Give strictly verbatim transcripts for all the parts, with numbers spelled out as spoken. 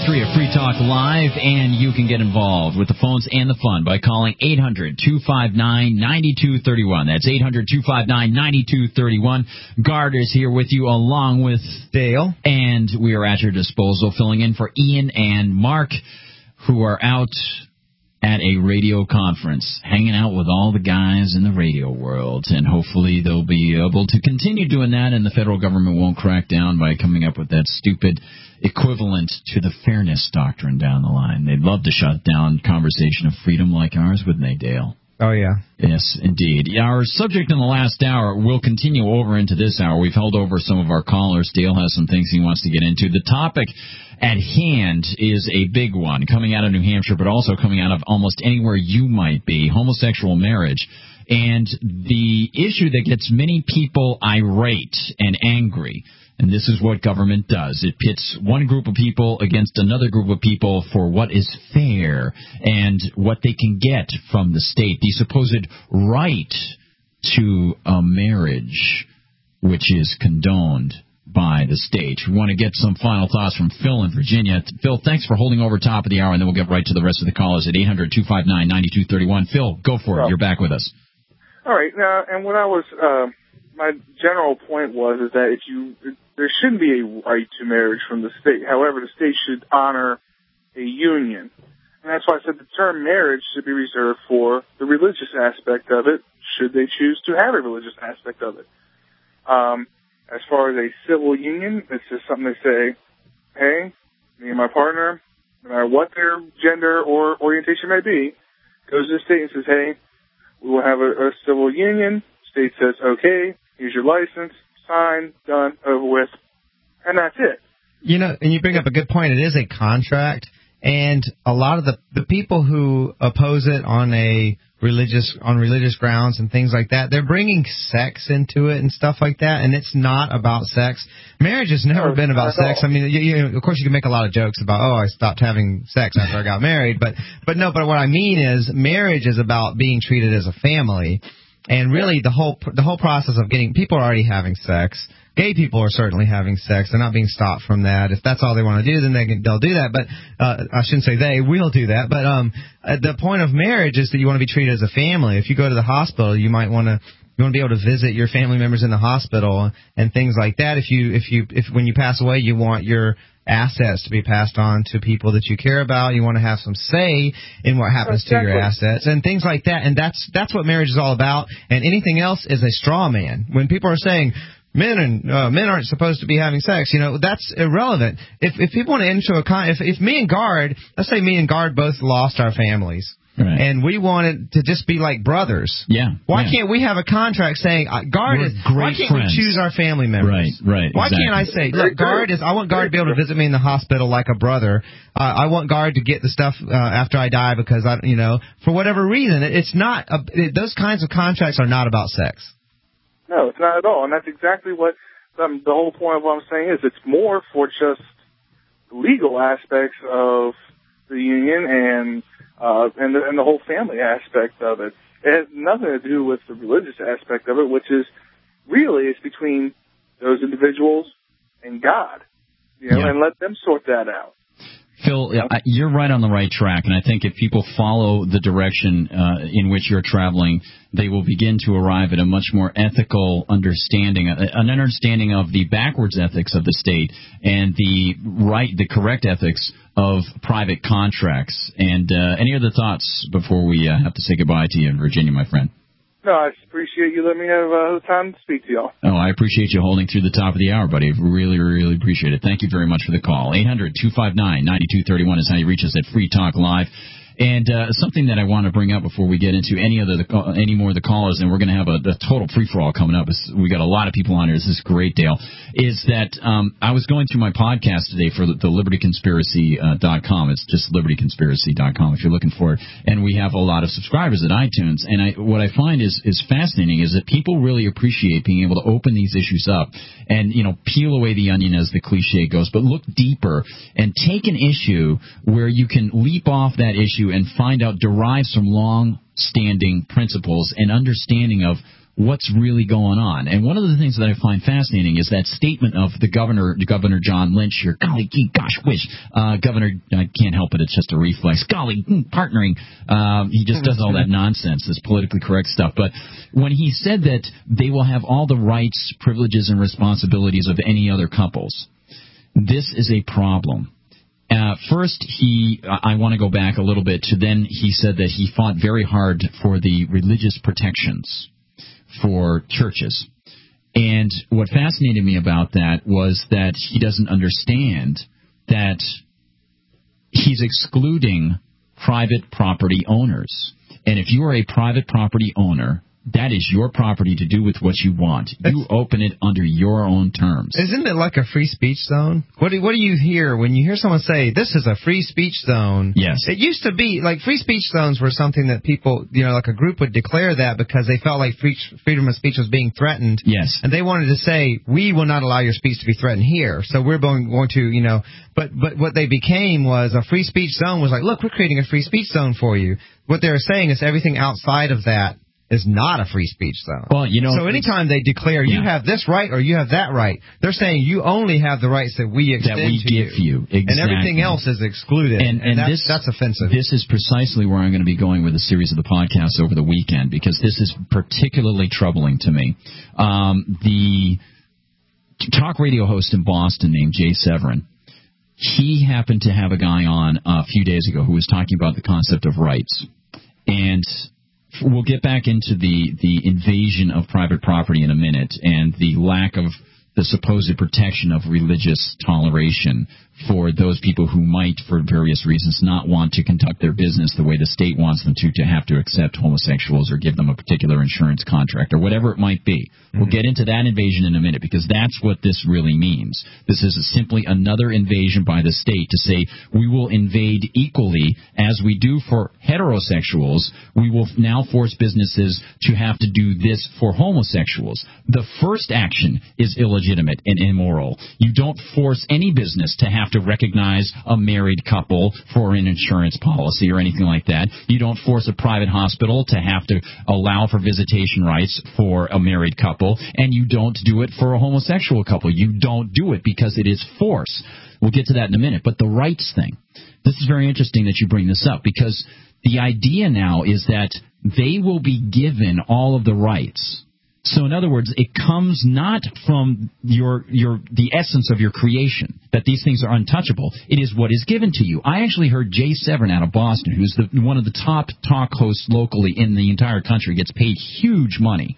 three at Free Talk Live, and you can get involved with the phones and the fun by calling eight hundred, two five nine, nine two three one. That's eight hundred, two five nine, nine two three one. Gard is here with you along with Dale. And we are at your disposal, filling in for Ian and Mark, who are out at a radio conference, hanging out with all the guys in the radio world, and hopefully they'll be able to continue doing that, and the federal government won't crack down by coming up with that stupid equivalent to the fairness doctrine down the line. They'd love to shut down conversation of freedom like ours, wouldn't they, Dale? Oh, yeah. Yes, indeed. Our subject in the last hour will continue over into this hour. We've held over some of our callers. Dale has some things he wants to get into. The topic at hand is a big one, coming out of New Hampshire, but also coming out of almost anywhere you might be, homosexual marriage. And the issue that gets many people irate and angry, and this is what government does. It pits one group of people against another group of people for what is fair and what they can get from the state, the supposed right to a marriage which is condoned by the state. We want to get some final thoughts from Phil in Virginia. Phil, thanks for holding over top of the hour, and then we'll get right to the rest of the callers at eight hundred, two five nine, nine two three one. Phil, go for it. You're back with us. All right. Now, and what I was, uh, my general point was is that if you, there shouldn't be a right to marriage from the state. However, the state should honor a union. And that's why I said the term marriage should be reserved for the religious aspect of it, should they choose to have a religious aspect of it. Um, As far as a civil union, it's just something they say, hey, me and my partner, no matter what their gender or orientation may be, goes to the state and says, hey, we will have a, a civil union. State says, okay, here's your license, sign, done, over with, and that's it. You know, and you bring up a good point. It is a contract, and a lot of the, the people who oppose it on a religious on religious grounds and things like that, they're bringing sex into it and stuff like that, and it's not about sex. Marriage has never no, been about sex. I mean, you, you, of course, you can make a lot of jokes about, oh, I stopped having sex after I got married, but but no. But what I mean is, marriage is about being treated as a family, and really the whole the whole process of getting people are already having sex. Gay people are certainly having sex. They're not being stopped from that. If that's all they want to do, then they can, they'll do that. But uh, I shouldn't say they. We'll do that. But um, the point of marriage is that you want to be treated as a family. If you go to the hospital, you might want to you want to be able to visit your family members in the hospital and things like that. If you if you if when you pass away, you want your assets to be passed on to people that you care about. You want to have some say in what happens exactly. to your assets and things like that. And that's that's what marriage is all about. And anything else is a straw man. When people are saying Men and uh, men aren't supposed to be having sex. You know, that's irrelevant. If if people want to enter a con, if if me and Gard, let's say me and Gard both lost our families, right, and we wanted to just be like brothers. Yeah. Why yeah. can't we have a contract saying uh, Gard We're is? Why can't friends. we choose our family members? Right. Right. Why exactly. can't I say, look, Gard is? I want Gard to be able to visit me in the hospital like a brother. Uh, I want Gard to get the stuff uh, after I die because I, you know, for whatever reason, it, it's not. A, it, those kinds of contracts are not about sex. No, it's not at all, and that's exactly what. Um, the whole point of what I'm saying is it's more for just legal aspects of the union and uh, and, the, and the whole family aspect of it. It has nothing to do with the religious aspect of it, which is really it's between those individuals and God, you know, yeah. and let them sort that out. Phil, you're right on the right track, and I think if people follow the direction uh, in which you're traveling, they will begin to arrive at a much more ethical understanding, an understanding of the backwards ethics of the state and the right, the correct ethics of private contracts. And uh, any other thoughts before we uh, have to say goodbye to you in Virginia, my friend? No, I appreciate you letting me have uh, time to speak to y'all. Oh, I appreciate you holding through the top of the hour, buddy. Really, really appreciate it. Thank you very much for the call. eight hundred, two five nine, nine two three one is how you reach us at Free Talk Live. And uh, something that I want to bring up before we get into any other uh, any more of the callers, and we're going to have a, a total free-for-all coming up. We got a lot of people on here. This is great, Dale. Is that um, I was going through my podcast today for the, the liberty conspiracy dot com. It's just liberty conspiracy dot com if you're looking for it. And we have a lot of subscribers at iTunes. And I, what I find is, is fascinating is that people really appreciate being able to open these issues up and, you know, peel away the onion as the cliche goes, but look deeper and take an issue where you can leap off that issue and find out, derive some long-standing principles and understanding of what's really going on. And one of the things that I find fascinating is that statement of the governor, Governor John Lynch here. Golly, gee, gosh, wish. Uh, governor, I can't help it. It's just a reflex. Golly, mm, partnering. Um, he just does all that nonsense, this politically correct stuff. But when he said that they will have all the rights, privileges, and responsibilities of any other couples, this is a problem. Uh, first, he, I want to go back a little bit to then he said that he fought very hard for the religious protections for churches. And what fascinated me about that was that he doesn't understand that he's excluding private property owners. And if you are a private property owner, that is your property to do with what you want. You open it under your own terms. Isn't it like a free speech zone? What do, what do you hear when you hear someone say, this is a free speech zone? Yes. It used to be, like, free speech zones were something that people, you know, like a group would declare that because they felt like free, freedom of speech was being threatened. Yes. And they wanted to say, we will not allow your speech to be threatened here. So we're going, going to, you know, but, but what they became was a free speech zone was like, look, we're creating a free speech zone for you. What they were saying is everything outside of that is not a free speech zone. Well, you know, so anytime they declare you yeah. have this right or you have that right, they're saying you only have the rights that we extend that we to give you, you. Exactly. And everything else is excluded. And, and, and that's, this, that's offensive. This is precisely where I'm going to be going with a series of the podcasts over the weekend, because this is particularly troubling to me. Um, the talk radio host in Boston named Jay Severin, he happened to have a guy on a few days ago who was talking about the concept of rights. And we'll get back into the, the invasion of private property in a minute and the lack of the supposed protection of religious toleration for those people who might, for various reasons, not want to conduct their business the way the state wants them to, to have to accept homosexuals or give them a particular insurance contract or whatever it might be. Mm-hmm. We'll get into that invasion in a minute, because that's what this really means. This is simply another invasion by the state to say we will invade equally as we do for heterosexuals. We will now force businesses to have to do this for homosexuals. The first action is illegitimate and immoral. You don't force any business to have to recognize a married couple for an insurance policy or anything like that. You don't force a private hospital to have to allow for visitation rights for a married couple, and you don't do it for a homosexual couple. You don't do it because it is force. We'll get to that in a minute. But the rights thing, this is very interesting that you bring this up, because the idea now is that they will be given all of the rights. So in other words, it comes not from your your the essence of your creation, that these things are untouchable. It is what is given to you. I actually heard Jay Severin out of Boston, who's the, one of the top talk hosts locally in the entire country, gets paid huge money.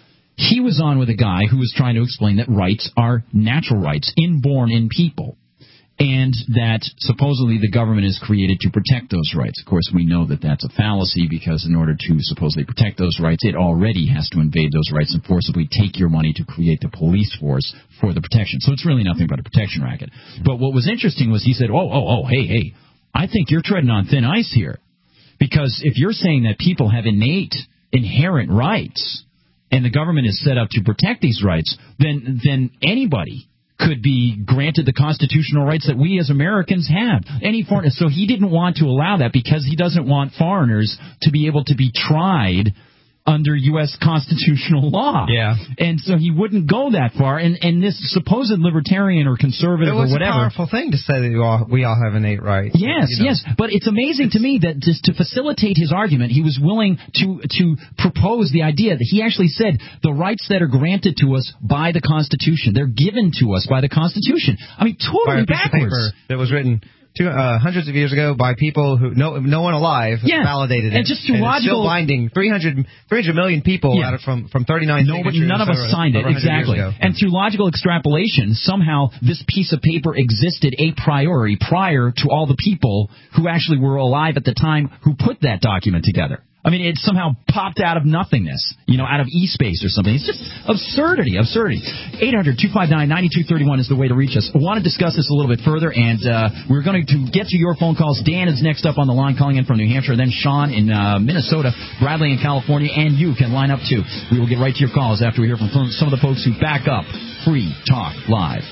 He was on with a guy who was trying to explain that rights are natural rights, inborn in people, and that supposedly the government is created to protect those rights. Of course, we know that that's a fallacy, because in order to supposedly protect those rights, it already has to invade those rights and forcibly take your money to create the police force for the protection. So it's really nothing but a protection racket. But what was interesting was he said, oh, oh, oh, hey, hey, I think you're treading on thin ice here. Because if you're saying that people have innate, inherent rights, and the government is set up to protect these rights, then then anybody could be granted the constitutional rights that we as Americans have. Any foreigner. So he didn't want to allow that, because he doesn't want foreigners to be able to be tried under U S constitutional law. Yeah. And so he wouldn't go that far. And, and this supposed libertarian or conservative or whatever. It was a powerful thing to say that we all, we all have innate rights. Yes, you know. yes. But it's amazing it's, to me that just to facilitate his argument, he was willing to, to propose the idea that he actually said the rights that are granted to us by the Constitution, they're given to us by the Constitution. I mean, totally by a piece backwards. Of paper that was written Two, uh, hundreds of years ago by people who no no one alive yeah. validated it. And just through and logical, it's still binding three hundred, three hundred million people yeah. out of from from thirty-nine. No, but none of us signed it exactly. And through logical extrapolation, somehow this piece of paper existed a priori prior to all the people who actually were alive at the time who put that document together. I mean, it somehow popped out of nothingness, you know, out of e-space or something. It's just absurdity, absurdity. eight hundred, two five nine, nine two three one is the way to reach us. I want to discuss this a little bit further, and uh, we're going to get to your phone calls. Dan is next up on the line, calling in from New Hampshire, then Sean in uh, Minnesota, Bradley in California, and you can line up too. We will get right to your calls after we hear from some of the folks who back up Free Talk Live.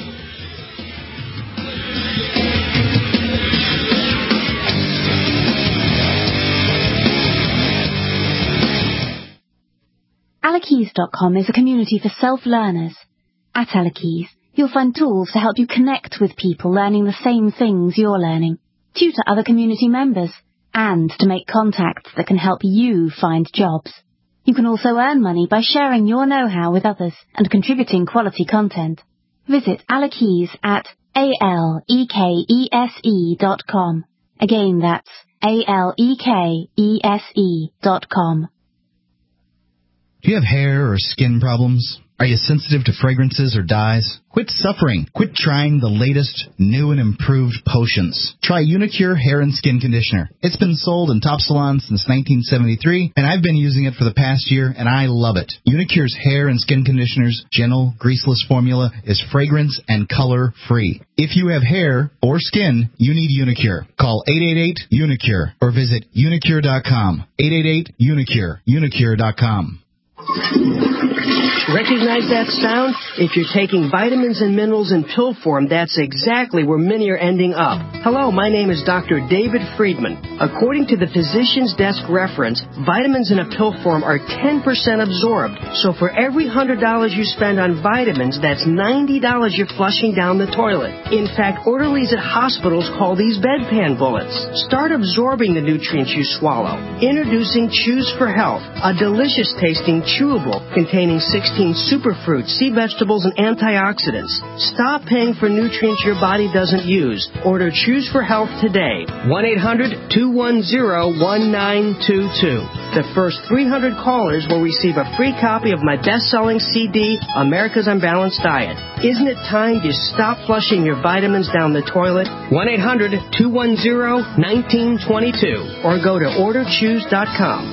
Alakeys dot com is a community for self-learners. At Alakeys, you'll find tools to help you connect with people learning the same things you're learning, tutor other community members, and to make contacts that can help you find jobs. You can also earn money by sharing your know-how with others and contributing quality content. Visit Alakeys at A L E K E S E dot com. Again, that's A L E K E S E dot com. Do you have hair or skin problems? Are you sensitive to fragrances or dyes? Quit suffering. Quit trying the latest, new and improved potions. Try Unicure Hair and Skin Conditioner. It's been sold in top salons since nineteen seventy-three, and I've been using it for the past year, and I love it. Unicure's Hair and Skin Conditioner's gentle, greaseless formula is fragrance and color-free. If you have hair or skin, you need Unicure. Call eight eight eight, Unicure or visit unicure dot com. eight eight eight, Unicure. unicure dot com. Recognize that sound? If you're taking vitamins and minerals in pill form, that's exactly where many are ending up. Hello, my name is Doctor David Friedman. According to the Physician's Desk reference, vitamins in a pill form are ten percent absorbed. So for every one hundred dollars you spend on vitamins, that's ninety dollars you're flushing down the toilet. In fact, orderlies at hospitals call these bedpan bullets. Start absorbing the nutrients you swallow. Introducing Choose for Health, a delicious tasting chewable containing sixteen superfruits, sea vegetables, and antioxidants. Stop paying for nutrients your body doesn't use. Order Choose for Health today. one eight hundred two one zero one nine two two. The first three hundred callers will receive a free copy of my best-selling C D, America's Unbalanced Diet. Isn't it time to stop flushing your vitamins down the toilet? one eight hundred two one zero one nine two two or go to order choose dot com.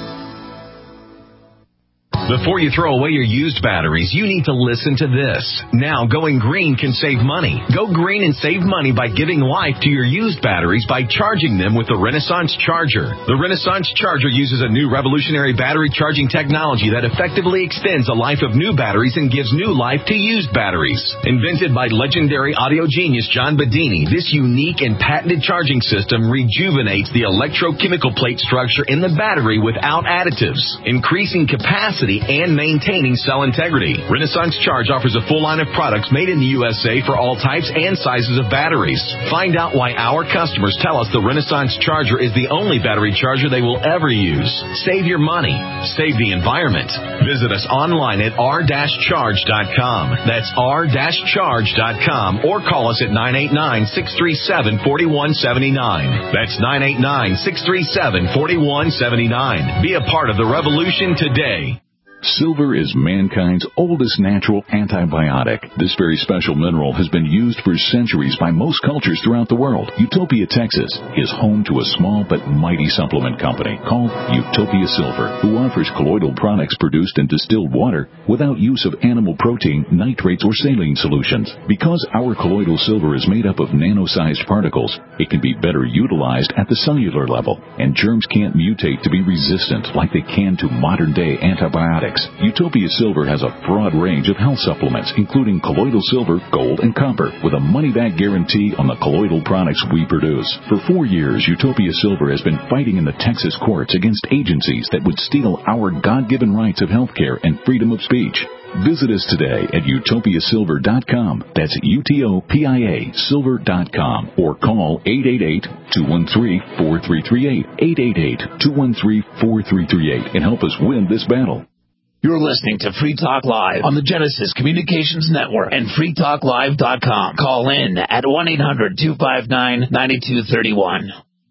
Before you throw away your used batteries, you need to listen to this. Now, going green can save money. Go green and save money by giving life to your used batteries by charging them with the Renaissance Charger. The Renaissance Charger uses a new revolutionary battery charging technology that effectively extends the life of new batteries and gives new life to used batteries. Invented by legendary audio genius John Bedini, this unique and patented charging system rejuvenates the electrochemical plate structure in the battery without additives, increasing capacity and maintaining cell integrity. Renaissance Charge offers a full line of products made in the U S A for all types and sizes of batteries. Find out why our customers tell us the Renaissance Charger is the only battery charger they will ever use. Save your money. Save the environment. Visit us online at r dash charge dot com. That's r dash charge dot com or call us at nine eight nine, six three seven, four one seven nine. That's nine eight nine, six three seven, four one seven nine. Be a part of the revolution today. Silver is mankind's oldest natural antibiotic. This very special mineral has been used for centuries by most cultures throughout the world. Utopia, Texas is home to a small but mighty supplement company called Utopia Silver, who offers colloidal products produced in distilled water without use of animal protein, nitrates, or saline solutions. Because our colloidal silver is made up of nano-sized particles, it can be better utilized at the cellular level, and germs can't mutate to be resistant like they can to modern-day antibiotics. Utopia Silver has a broad range of health supplements, including colloidal silver, gold, and copper, with a money-back guarantee on the colloidal products we produce. For four years, Utopia Silver has been fighting in the Texas courts against agencies that would steal our God-given rights of health care and freedom of speech. Visit us today at utopia silver dot com. That's U T O P I A silver dot com. Or call eight eight eight, two one three, four three three eight, eight eight eight, two one three, four three three eight, and help us win this battle. You're listening to Free Talk Live on the Genesis Communications Network and free talk live dot com. Call in at one eight hundred, two five nine, nine two three one.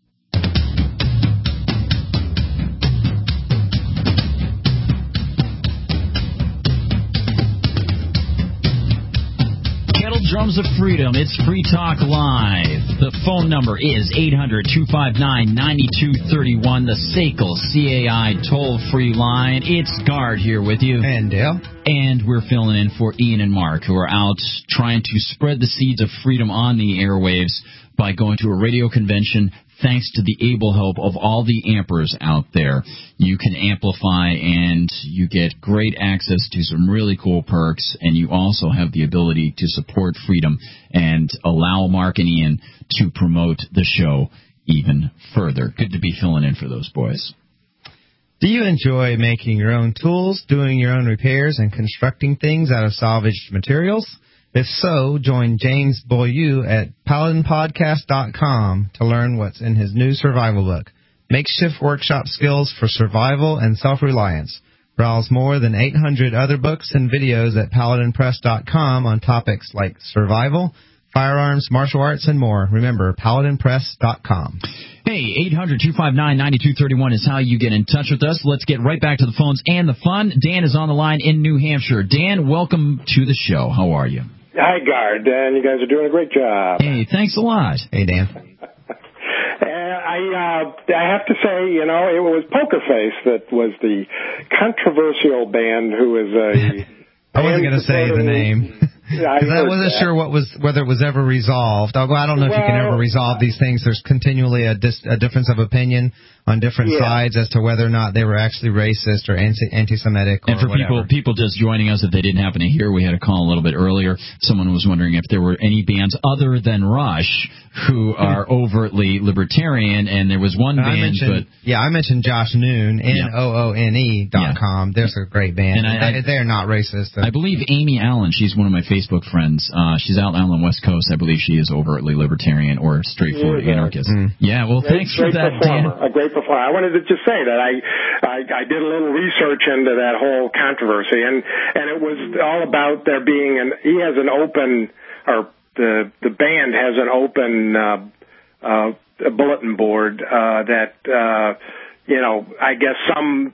Drums of Freedom. It's Free Talk Live. The phone number is eight hundred, two five nine, nine two three one. The S A C L C A I toll-free line. It's Guard here with you. And Dale. And we're filling in for Ian and Mark, who are out trying to spread the seeds of freedom on the airwaves by going to a radio convention. Thanks to the able help of all the ampers out there, you can amplify and you get great access to some really cool perks, and you also have the ability to support freedom and allow Mark and Ian to promote the show even further. Good to be filling in for those boys. Do you enjoy making your own tools, doing your own repairs, and constructing things out of salvaged materials? If so, join James Beaulieu at paladin podcast dot com to learn what's in his new survival book, Makeshift Workshop Skills for Survival and Self-Reliance. Browse more than eight hundred other books and videos at paladin press dot com on topics like survival, firearms, martial arts, and more. Remember, paladin press dot com. Hey, eight hundred, two five nine, nine two three one is how you get in touch with us. Let's get right back to the phones and the fun. Dan is on the line in New Hampshire. Dan, welcome to the show. How are you? Hi, Guard. Dan, you guys are doing a great job. Hey, thanks a lot. Hey, Dan. I uh, I have to say, you know, it was Poker Face that was the controversial band who is a... I wasn't going to say the name. Because I, I wasn't that. sure what was whether it was ever resolved. Although I don't know well, if you can ever resolve these things. There's continually a, dis, a difference of opinion on different yeah. sides as to whether or not they were actually racist or anti, anti-Semitic or And for whatever. people people just joining us, if they didn't happen to hear, we had a call a little bit earlier. Someone was wondering if there were any bands other than Rush who are overtly libertarian, and there was one I band. but Yeah, I mentioned Josh Noon, N O O N E dot com. Yeah. There's a great band. And I, I, They're not racist. I believe Amy Allen, she's one of my Facebook friends. Uh, she's out on the West Coast. I believe she is overtly libertarian or straightforward yeah, anarchist. Mm. Yeah, well, great, thanks for great that, performer, Dan. A great performer. I wanted to just say that I, I I did a little research into that whole controversy, and and it was all about there being an he has an open or the the band has an open uh, uh, bulletin board uh, that uh, you know I guess some.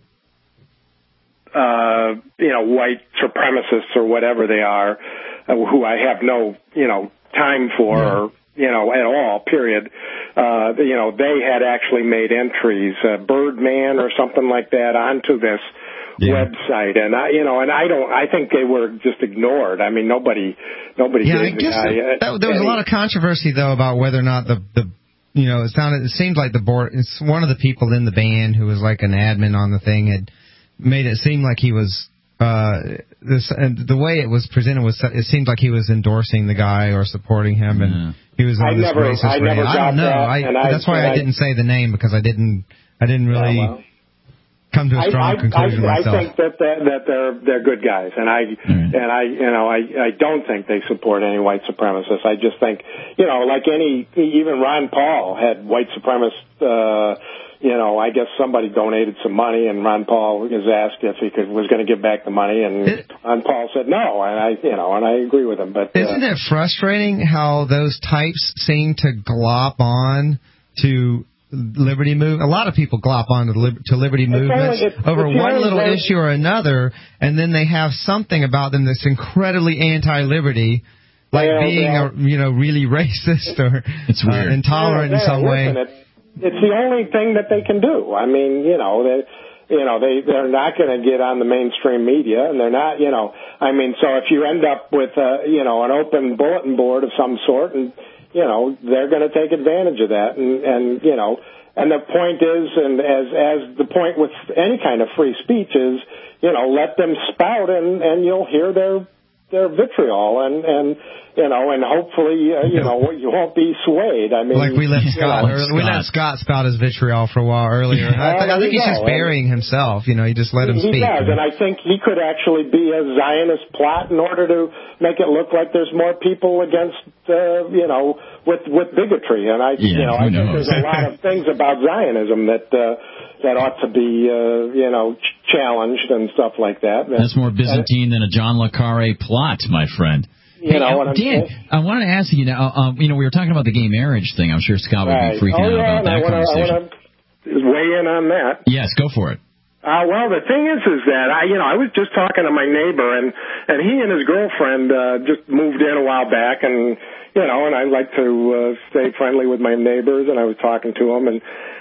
Uh, you know, white supremacists or whatever they are, uh, who I have no, you know, time for, yeah. or, you know, at all, period. Uh, you know, they had actually made entries, uh, Birdman or something like that, onto this yeah. website. And I, you know, and I don't, I think they were just ignored. I mean, nobody, nobody yeah, gave I guess the guy, that, that, there was any, a lot of controversy, though, about whether or not the, the, you know, it sounded, it seemed like the board, it's one of the people in the band who was like an admin on the thing had, made it seem like he was uh this and the way it was presented was it seemed like he was endorsing the guy or supporting him, and yeah. he was on I this never, racist I rant. never I don't know. That, I, that's I, why I, I didn't say the name, because I didn't I didn't really yeah, well, come to a strong I, conclusion I, myself. I think that that, that they're they're good guys, and I mm-hmm. and I you know I I don't think they support any white supremacists. I just think you know like any even Ron Paul had white supremacist. Uh, You know, I guess somebody donated some money, and Ron Paul was asked if he could was going to give back the money, and it, Ron Paul said no, and I, you know, and I agree with him. But isn't uh, it frustrating how those types seem to glop on to liberty move? A lot of people glop on to, li- to liberty movements it's, over it's one little very, issue or another, and then they have something about them that's incredibly anti-liberty. Like yeah, being, yeah. a, you know, really racist or it's weird. Uh, intolerant yeah, in some way. It, it's the only thing that they can do. I mean, you know, they, you know, they they're not going to get on the mainstream media, and they're not, you know, I mean, so if you end up with, a, you know, an open bulletin board of some sort, and you know, they're going to take advantage of that, and and you know, and the point is, and as as the point with any kind of free speech is, you know, let them spout, and and you'll hear their their vitriol, and and you know, and hopefully, uh, you know, you won't be swayed. I mean, like we let Scott, you know, early, we let Scott spout his vitriol for a while earlier. I, th- I think he's just burying himself. You know, you just let him he speak. He does, and I think he could actually be a Zionist plot in order to make it look like there's more people against, uh, you know, with with bigotry. And I, yeah, you know, I think there's a lot of things about Zionism that uh, that ought to be, uh, you know, ch- challenged and stuff like that. That's more Byzantine and, than a John le Carre plot, my friend. You hey, know what I'm Dan, saying? I wanted to ask you now, um, you know, we were talking about the gay marriage thing. I'm sure Scott would right. be freaking oh, out yeah, about that I wanna, conversation. I want to weigh in on that. Yes, go for it. Uh, well, the thing is, is that I, you know, I was just talking to my neighbor, and and he and his girlfriend uh, just moved in a while back, and you know, and I like to uh, stay friendly with my neighbors, and I was talking to them, and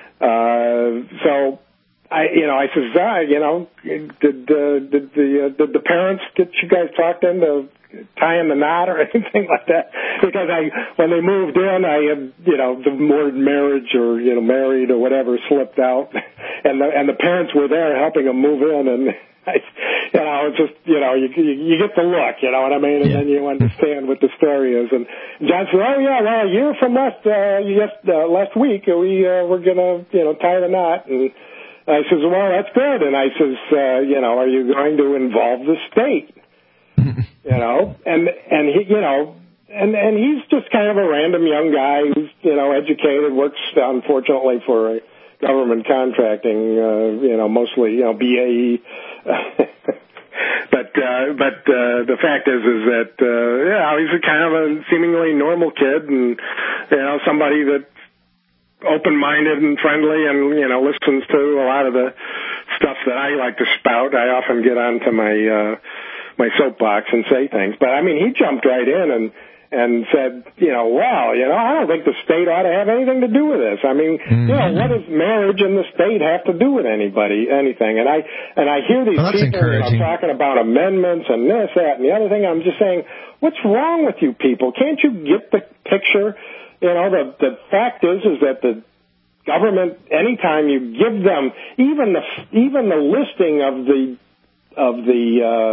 uh, so. I, you know, I says, ah, you know, did, uh, did the uh, did the parents get you guys talked into tying the knot or anything like that? Because I, when they moved in, I had, you know, the word marriage or you know married or whatever slipped out, and the and the parents were there helping them move in, and I, you know, it's just you know, you, you you get the look, you know what I mean, and yeah. then you understand what the story is. And John said, oh yeah, well, a year from last uh, yes, uh, last week we uh, we're gonna you know tie the knot and. I says, well, that's good. And I says, uh, you know, are you going to involve the state? You know, and, and he, you know, and, and he's just kind of a random young guy who's, you know, educated, works, unfortunately, for a government contracting, uh, you know, mostly, you know, B A E. But, uh, but, uh, the fact is, is that, uh, yeah, he's a kind of a seemingly normal kid and, you know, somebody that's open-minded and friendly and, you know, listens to a lot of the stuff that I like to spout. I often get onto my, uh, my soapbox and say things. But, I mean, he jumped right in and, and said, you know, well, you know, I don't think the state ought to have anything to do with this. I mean, mm-hmm. you know, what does marriage and the state have to do with anybody, anything? And I, and I hear these well, people you know, talking about amendments and this, that, and the other thing. I'm just saying, what's wrong with you people? Can't you get the picture? You know, the, the fact is, is that the government, anytime you give them even the, even the listing of the, of the, uh,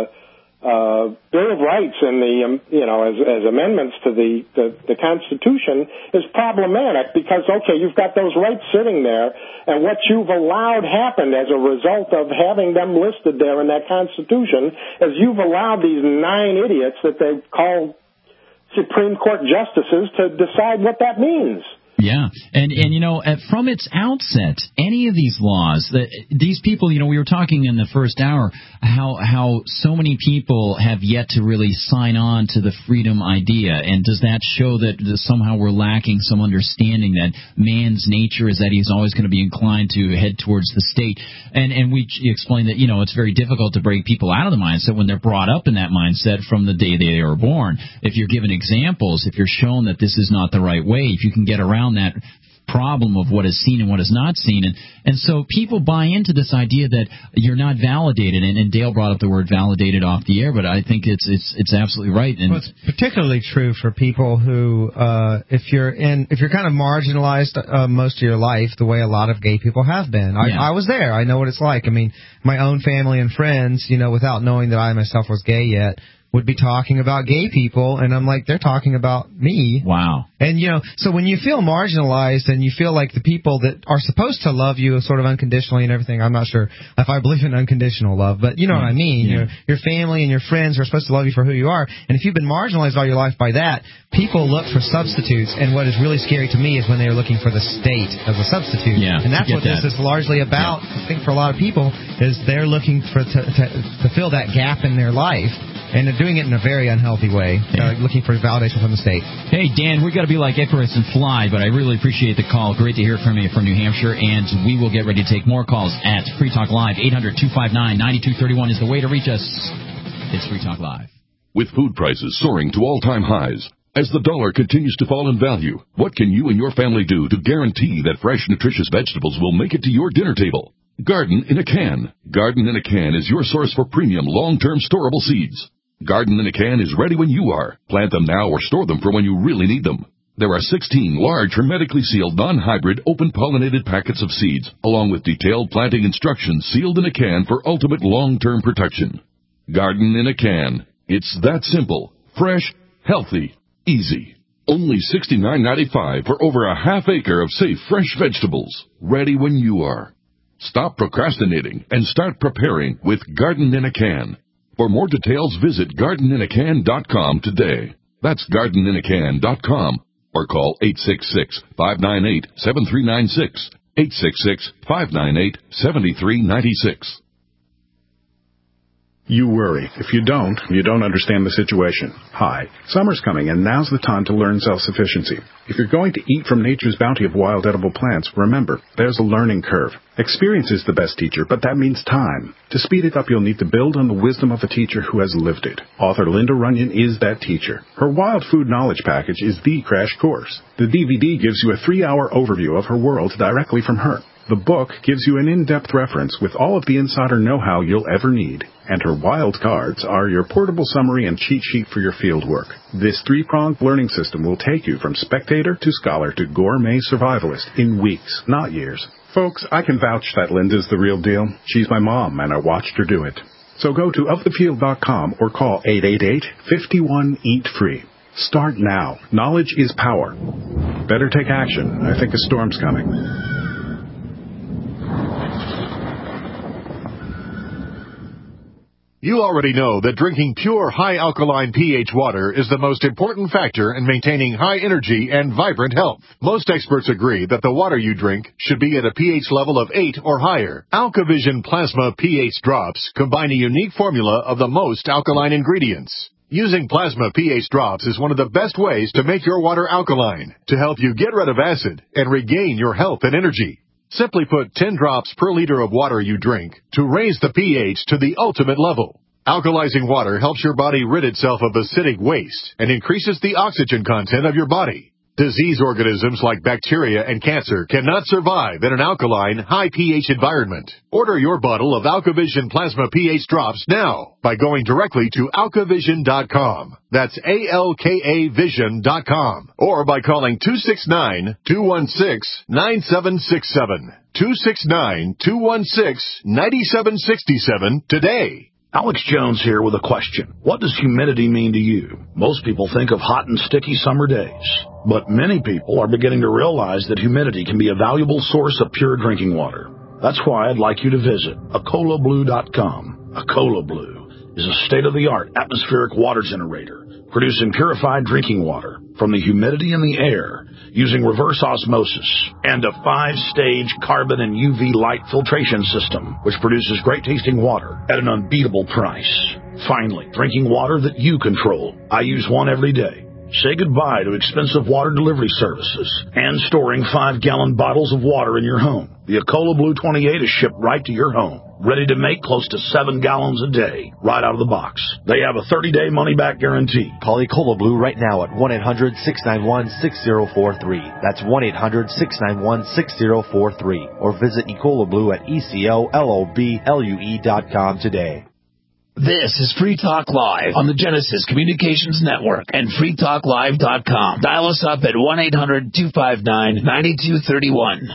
uh, Bill of Rights and the, um, you know, as, as amendments to the, the, the Constitution is problematic because, okay, you've got those rights sitting there, and what you've allowed happened as a result of having them listed there in that Constitution is you've allowed these nine idiots that they call Supreme Court justices to decide what that means. Yeah, and and you know, from its outset, any of these laws, that these people, you know, we were talking in the first hour how how so many people have yet to really sign on to the freedom idea, and does that show that somehow we're lacking some understanding that man's nature is that he's always going to be inclined to head towards the state, and and we explained that, you know, it's very difficult to break people out of the mindset when they're brought up in that mindset from the day they were born. If you're given examples, if you're shown that this is not the right way, if you can get around that problem of what is seen and what is not seen, and and so people buy into this idea that you're not validated, and, and Dale brought up the word validated off the air, but I think it's it's it's absolutely right. And well, it's particularly true for people who, uh, if you're in, if you're kind of marginalized uh, most of your life, the way a lot of gay people have been. I, yeah. I was there. I know what it's like. I mean, my own family and friends, you know, without knowing that I myself was gay yet, would be talking about gay people, and I'm like, they're talking about me. Wow. And, you know, so when you feel marginalized and you feel like the people that are supposed to love you sort of unconditionally and everything, I'm not sure if I believe in unconditional love, but you know yeah. what I mean. Yeah. Your, your family and your friends are supposed to love you for who you are, and if you've been marginalized all your life by that, people look for substitutes, and what is really scary to me is when they are looking for the state as a substitute. Yeah, and that's what that. this is largely about, yeah. I think, for a lot of people, is they're looking for to, to, to fill that gap in their life. And they're doing it in a very unhealthy way, uh, looking for validation from the state. Hey, Dan, we got to be like Icarus and fly, but I really appreciate the call. Great to hear from you from New Hampshire, and we will get ready to take more calls at Free Talk Live. eight hundred two five nine nine two three one is the way to reach us. It's Free Talk Live. With food prices soaring to all-time highs, as the dollar continues to fall in value, what can you and your family do to guarantee that fresh, nutritious vegetables will make it to your dinner table? Garden in a Can. Garden in a Can is your source for premium, long-term storable seeds. Garden in a Can is ready when you are. Plant them now or store them for when you really need them. There are sixteen large, hermetically sealed, non-hybrid, open-pollinated packets of seeds, along with detailed planting instructions sealed in a can for ultimate long-term protection. Garden in a Can. It's that simple, fresh, healthy, easy. Only sixty-nine ninety-five for over a half acre of safe, fresh vegetables, ready when you are. Stop procrastinating and start preparing with Garden in a Can. For more details, visit garden in a can dot com today. That's garden in a can dot com, or call eight six six, five nine eight, seven three nine six, eight six six, five nine eight, seven three nine six. You worry. If you don't, you don't understand the situation. Hi, summer's coming, and now's the time to learn self-sufficiency. If you're going to eat from nature's bounty of wild edible plants, remember, there's a learning curve. Experience is the best teacher, but that means time. To speed it up, you'll need to build on the wisdom of a teacher who has lived it. Author Linda Runyon is that teacher. Her Wild Food Knowledge Package is the crash course. The D V D gives you a three-hour overview of her world directly from her. The book gives you an in-depth reference with all of the insider know-how you'll ever need. And her wild cards are your portable summary and cheat sheet for your field work. This three-pronged learning system will take you from spectator to scholar to gourmet survivalist in weeks, not years. Folks, I can vouch that Linda's the real deal. She's my mom, and I watched her do it. So go to of the field dot com or call eight eight eight, five one, eat free. Start now. Knowledge is power. Better take action. I think a storm's coming. You already know that drinking pure, high-alkaline pH water is the most important factor in maintaining high energy and vibrant health. Most experts agree that the water you drink should be at a pH level of eight or higher. AlkaVision Plasma pH drops combine a unique formula of the most alkaline ingredients. Using Plasma pH drops is one of the best ways to make your water alkaline, to help you get rid of acid and regain your health and energy. Simply put ten drops per liter of water you drink to raise the pH to the ultimate level. Alkalizing water helps your body rid itself of acidic waste and increases the oxygen content of your body. Disease organisms like bacteria and cancer cannot survive in an alkaline, high pH environment. Order your bottle of AlkaVision Plasma pH drops now by going directly to alka vision dot com. That's A L K A vision dot com. Or by calling two six nine, two one six, nine seven six seven. two six nine, two one six, nine seven six seven today. Alex Jones here with a question. What does humidity mean to you? Most people think of hot and sticky summer days, but many people are beginning to realize that humidity can be a valuable source of pure drinking water. That's why I'd like you to visit Acola Blue dot com. Acola Blue is a state-of-the-art atmospheric water generator producing purified drinking water from the humidity in the air using reverse osmosis and a five-stage carbon and U V light filtration system, which produces great-tasting water at an unbeatable price. Finally, drinking water that you control. I use one every day. Say goodbye to expensive water delivery services and storing five-gallon bottles of water in your home. The Acola Blue twenty-eight is shipped right to your home, ready to make close to seven gallons a day, right out of the box. They have a thirty-day money-back guarantee. Call Acola Blue right now at one eight hundred, six nine one, six zero four three. That's one eight hundred, six nine one, six zero four three. Or visit Ecola Blue at E C O L O B L U E dot com today. This is Free Talk Live on the Genesis Communications Network and free talk live dot com. Dial us up at one eight hundred, two five nine, nine two three one.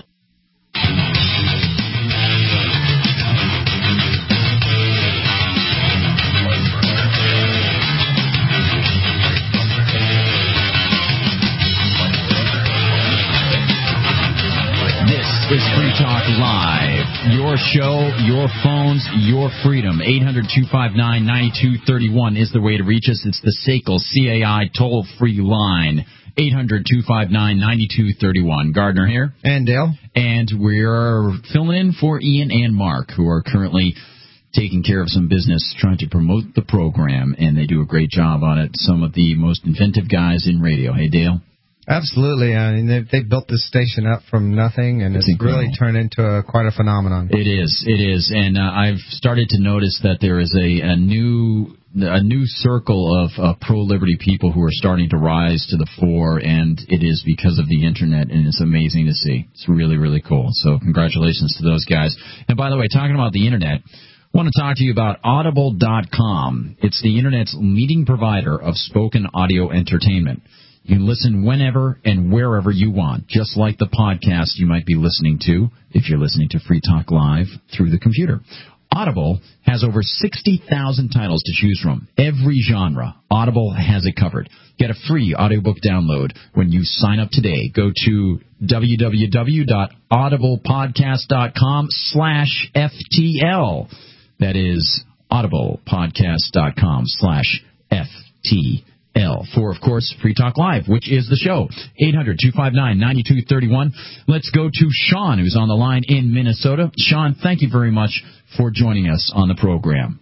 This is Free Talk Live. Your show, your phones, your freedom. eight hundred, two five nine, nine two three one is the way to reach us. It's the S A C L C A I toll-free line. eight hundred, two five nine, nine two three one. Gardner here. And Dale. And we're filling in for Ian and Mark, who are currently taking care of some business, trying to promote the program, and they do a great job on it. Some of the most inventive guys in radio. Hey, Dale? Absolutely. I mean, they've, they've built this station up from nothing, and it's, it's really turned into a, quite a phenomenon. It is. It is. And uh, I've started to notice that there is a, a new a new circle of uh, pro-liberty people who are starting to rise to the fore, and it is because of the Internet, and it's amazing to see. It's really, really cool. So congratulations to those guys. And by the way, talking about the Internet, I want to talk to you about audible dot com. It's the Internet's leading provider of spoken audio entertainment. You can listen whenever and wherever you want, just like the podcast you might be listening to if you're listening to Free Talk Live through the computer. Audible has over sixty thousand titles to choose from. Every genre, Audible has it covered. Get a free audiobook download when you sign up today. Go to w w w dot audible podcast dot com slash F T L. That is audible podcast dot com slash F T L. For, of course, Free Talk Live, which is the show. eight hundred, two five nine, nine two three one. Let's go to Sean, who's on the line in Minnesota. Sean, thank you very much for joining us on the program.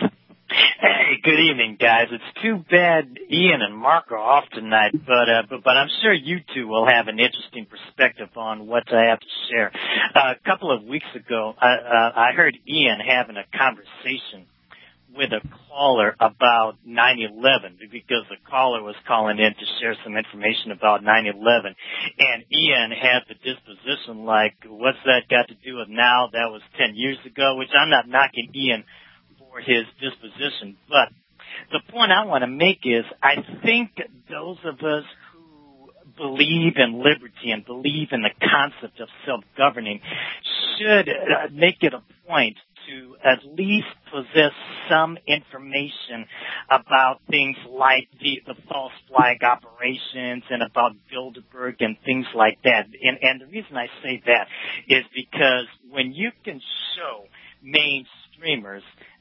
Hey, good evening, guys. It's too bad Ian and Mark are off tonight, but uh, but, but I'm sure you two will have an interesting perspective on what I have to share. Uh, a couple of weeks ago, I, uh, I heard Ian having a conversation with a caller about nine eleven, because the caller was calling in to share some information about nine eleven, and Ian had the disposition like, what's that got to do with now? That was ten years ago, which I'm not knocking Ian for his disposition, but the point I want to make is I think those of us who believe in liberty and believe in the concept of self-governing should uh, make it a point to at least possess some information about things like the, the false flag operations and about Bilderberg and things like that. And, and the reason I say that is because when you can show mainstreamers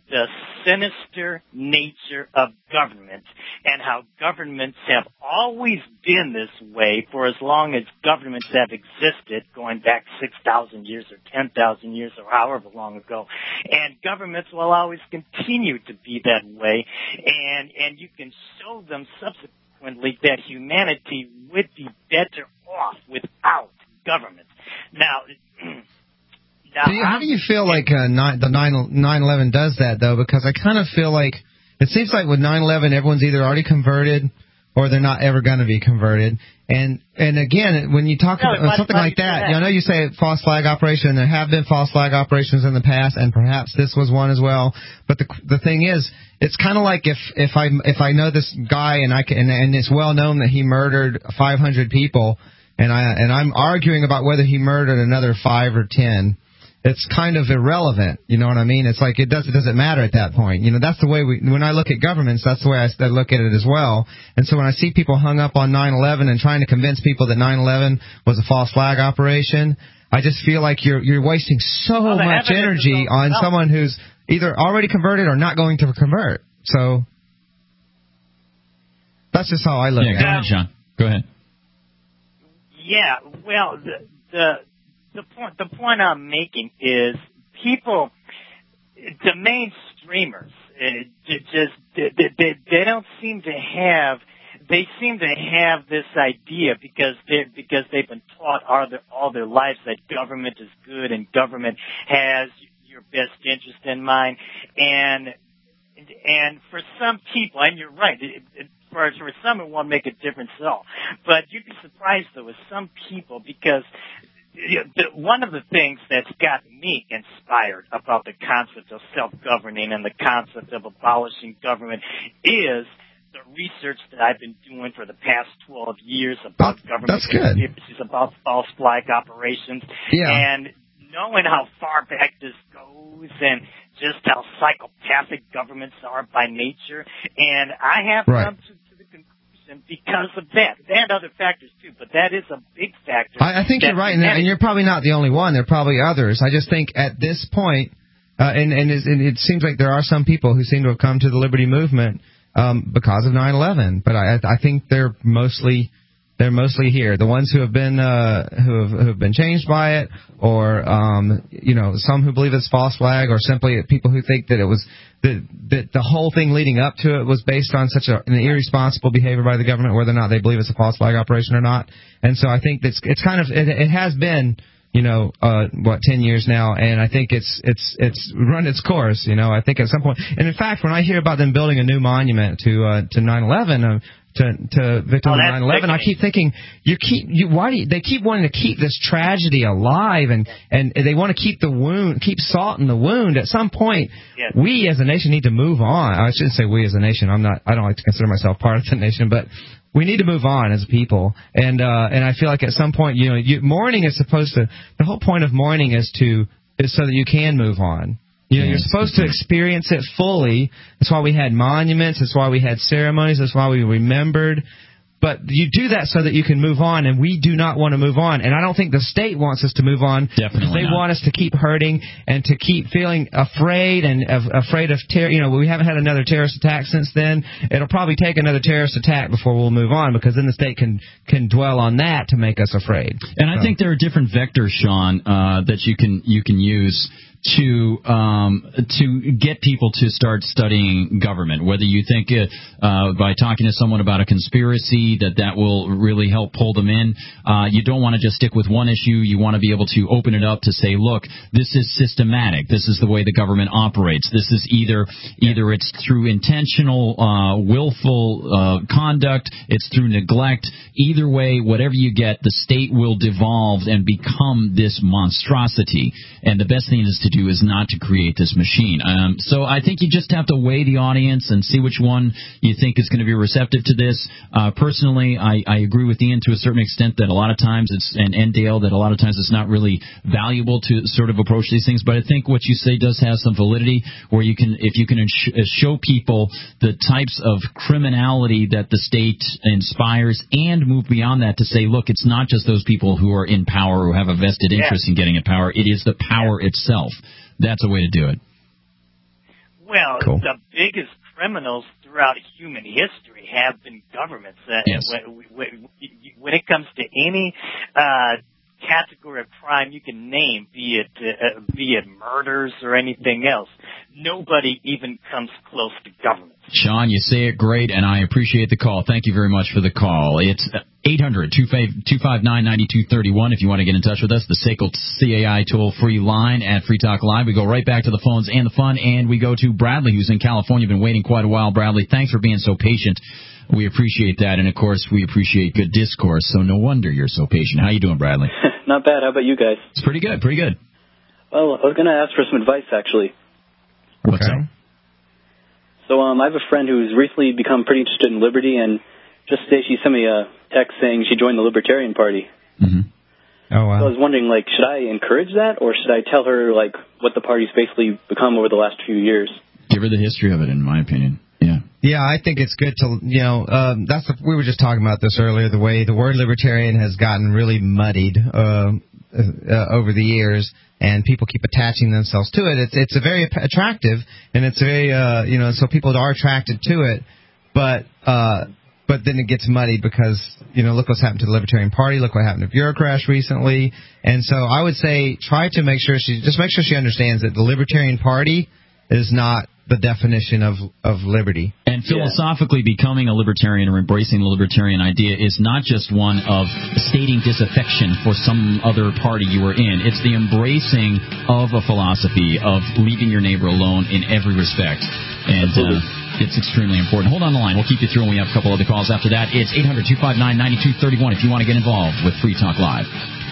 the sinister nature of government and how governments have always been this way for as long as governments have existed, going back six thousand years or ten thousand years or however long ago. And governments will always continue to be that way, and, and you can show them subsequently that humanity would be better off without government. Now, now do you, how do you feel like uh, nine, the nine eleven does that, though? Because I kind of feel like it seems like with nine eleven, everyone's either already converted or they're not ever going to be converted. And and again, when you talk no, about something like that, you know, I know you say false flag operation, and there have been false flag operations in the past, and perhaps this was one as well. But the the thing is, it's kind of like if if I if I know this guy and I can, and, and it's well known that he murdered five hundred people, and I and I'm arguing about whether he murdered another five or ten. It's kind of irrelevant, you know what I mean? It's like it, does, it doesn't matter at that point. You know, that's the way we, when I look at governments, that's the way I, I look at it as well. And so when I see people hung up on nine eleven and trying to convince people that nine eleven was a false flag operation, I just feel like you're you're wasting so well, much energy on else. someone who's either already converted or not going to convert. So that's just how I look yeah, at it. Go ahead, John. Go ahead. Yeah, well, the the the point the point I'm making is people, the mainstreamers, uh, just they, they they don't seem to have. They seem to have this idea because they because they've been taught all their all their lives that government is good and government has your best interest in mind, and and for some people, and you're right, it, it, for for some it won't make a difference at all. But you'd be surprised though with some people because you know, the, one of the things that's got me inspired about the concept of self-governing and the concept of abolishing government is the research that I've been doing for the past twelve years about that, government conspiracies, about false flag operations, yeah. and knowing how far back this goes and just how psychopathic governments are by nature. And I have right. come to, to the conclusion because of that. There are other factors too, but that is a big factor. I, I think you're right, and, and you're probably not the only one. There are probably others. I just think at this point, uh, and, and, it, and it seems like there are some people who seem to have come to the liberty movement Um, because of nine eleven, but I, I think they're mostly they're mostly here. The ones who have been uh, who have who have been changed by it, or um, you know, some who believe it's false flag, or simply people who think that it was that that the whole thing leading up to it was based on such a, an irresponsible behavior by the government, whether or not they believe it's a false flag operation or not. And so I think that's it's kind of it, it has been. You know, uh, what, ten years now, and I think it's it's it's run its course. You know, I think at some point, and in fact, when I hear about them building a new monument to uh, to nine eleven, uh, to to victims oh, of nine eleven, I keep thinking, you keep you why do you, they keep wanting to keep this tragedy alive, and and they want to keep the wound, keep salt in the wound. At some point, yes. we as a nation need to move on. I shouldn't say we as a nation. I'm not. I don't like to consider myself part of the nation, but. We need to move on as a people, and uh, and I feel like at some point, you know, you, mourning is supposed to. The whole point of mourning is to is so that you can move on. You know, you're supposed to experience it fully. That's why we had monuments. That's why we had ceremonies. That's why we remembered. But you do that so that you can move on, and we do not want to move on. And I don't think the state wants us to move on. Definitely They not. want us to keep hurting and to keep feeling afraid and of, afraid of terror. You know, we haven't had another terrorist attack since then. It'll probably take another terrorist attack before we'll move on, because then the state can can dwell on that to make us afraid. And I so. think there are different vectors, Sean, uh, that you can you can use to um, to get people to start studying government. Whether you think uh, uh, by talking to someone about a conspiracy that that will really help pull them in, uh, you don't want to just stick with one issue. You want to be able to open it up to say, look, this is systematic. This is the way the government operates. This is either either it's through intentional, uh, willful uh, conduct. It's through neglect. Either way, whatever you get, the state will devolve and become this monstrosity. And the best thing is to do is not to create this machine. Um, so I think you just have to weigh the audience and see which one you think is going to be receptive to this. Uh, personally, I, I agree with Ian to a certain extent that a lot of times it's, and, and Dale, that a lot of times it's not really valuable to sort of approach these things. But I think what you say does have some validity, where you can, if you can ins- show people the types of criminality that the state inspires and move beyond that to say, look, it's not just those people who are in power or have a vested interest yeah. in getting in power. It is the power yeah. itself. That's a way to do it. Well, cool. the biggest criminals throughout human history have been governments. Uh, yes. when, when, when it comes to any uh, category of crime you can name, be it uh, be it murders or anything else, nobody even comes close to government. Sean, you say it great, and I appreciate the call. Thank you very much for the call. It's eight hundred, two five nine, nine two three one if you want to get in touch with us. The S A C L C A I toll-free line at Free Talk Live. We go right back to the phones and the fun, and we go to Bradley, who's in California. Been waiting quite a while. Bradley, thanks for being so patient. We appreciate that, and, of course, we appreciate good discourse, so no wonder you're so patient. How you doing, Bradley? Not bad. How about you guys? It's pretty good, pretty good. Well, I was going to ask for some advice, actually. What's okay. up? So um, I have a friend who's recently become pretty interested in liberty, and just today she sent me a text saying she joined the Libertarian Party. Mm-hmm. Oh, wow. So I was wondering, like, should I encourage that, or should I tell her, like, what the party's basically become over the last few years? Give her the history of it, in my opinion. Yeah. Yeah, I think it's good to, you know, um, that's the, we were just talking about this earlier, the way the word libertarian has gotten really muddied uh, uh, over the years, and people keep attaching themselves to it. It's it's a very attractive, and it's very, uh, you know, so people are attracted to it, but uh, but then it gets muddied because, you know, look what's happened to the Libertarian Party, look what happened to Bureaucrash recently, and so I would say try to make sure she, just make sure she understands that the Libertarian Party is not the definition of of liberty. And philosophically, yeah. becoming a libertarian or embracing the libertarian idea is not just one of stating disaffection for some other party you were in. It's the embracing of a philosophy of leaving your neighbor alone in every respect. And uh, it's extremely important. Hold on the line. We'll keep you through, and we have a couple other calls after that. It's eight hundred, two five nine, nine two three one if you want to get involved with Free Talk Live.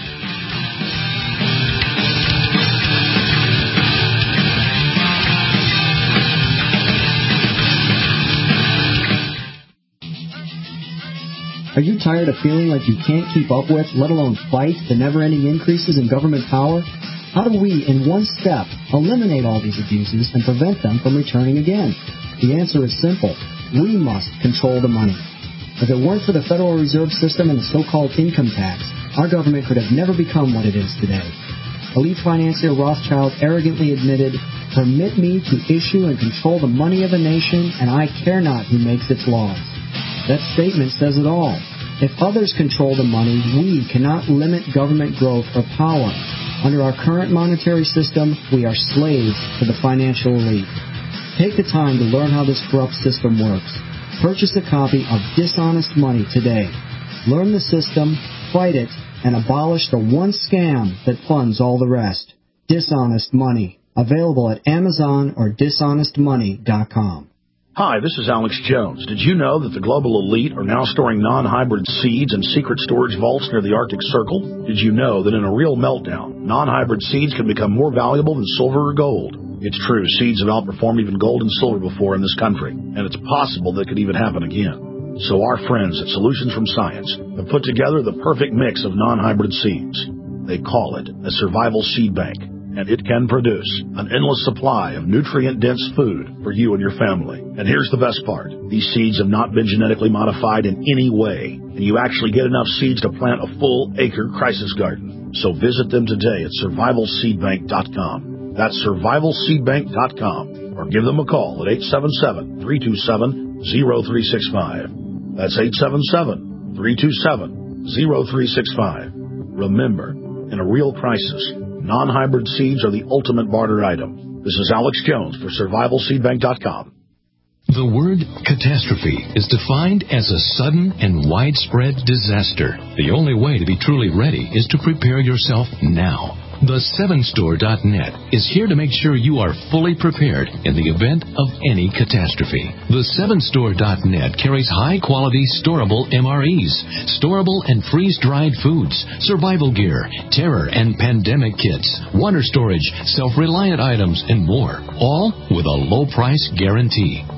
Are you tired of feeling like you can't keep up with, let alone fight, the never-ending increases in government power? How do we, in one step, eliminate all these abuses and prevent them from returning again? The answer is simple. We must control the money. If it weren't for the Federal Reserve System and the so-called income tax, our government could have never become what it is today. Elite financier Rothschild arrogantly admitted, "Permit me to issue and control the money of a nation, and I care not who makes its laws." That statement says it all. If others control the money, we cannot limit government growth or power. Under our current monetary system, we are slaves to the financial elite. Take the time to learn how this corrupt system works. Purchase a copy of Dishonest Money today. Learn the system, fight it, and abolish the one scam that funds all the rest. Dishonest Money. Available at Amazon or dishonest money dot com. Hi, this is Alex Jones. Did you know that the global elite are now storing non-hybrid seeds in secret storage vaults near the Arctic Circle? Did you know that in a real meltdown, non-hybrid seeds can become more valuable than silver or gold? It's true, seeds have outperformed even gold and silver before in this country, and it's possible that could even happen again. So our friends at Solutions from Science have put together the perfect mix of non-hybrid seeds. They call it a survival seed bank, and it can produce an endless supply of nutrient-dense food for you and your family. And here's the best part. These seeds have not been genetically modified in any way, and you actually get enough seeds to plant a full acre crisis garden. So visit them today at survival seed bank dot com. That's survival seed bank dot com. Or give them a call at eight seven seven, three two seven, zero three six five. That's eight seven seven, three two seven, zero three six five. Remember, in a real crisis, non-hybrid seeds are the ultimate barter item. This is Alex Jones for survival seed bank dot com. The word catastrophe is defined as a sudden and widespread disaster. The only way to be truly ready is to prepare yourself now. The seven store dot net is here to make sure you are fully prepared in the event of any catastrophe. The seven store dot net carries high-quality storable M R Es, storable and freeze-dried foods, survival gear, terror and pandemic kits, water storage, self-reliant items, and more, all with a low price guarantee.